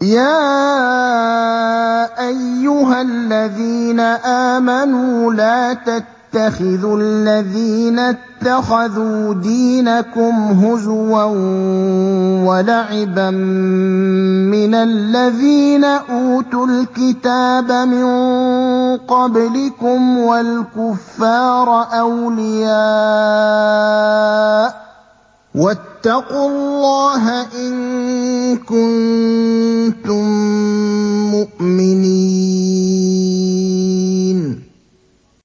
يَا أَيُّهَا الَّذِينَ آمَنُوا لَا تَتَّخِذُوا الَّذِينَ اتَّخَذُوا دِينَكُمْ هُزُوًا وَلَعِبًا مِّنَ الَّذِينَ أُوتُوا الْكِتَابَ مِن قَبْلِكُمْ وَالْكُفَّارَ أَوْلِيَاءَ ۚ وَاتَّقُوا اللَّهَ إِن كُنتُم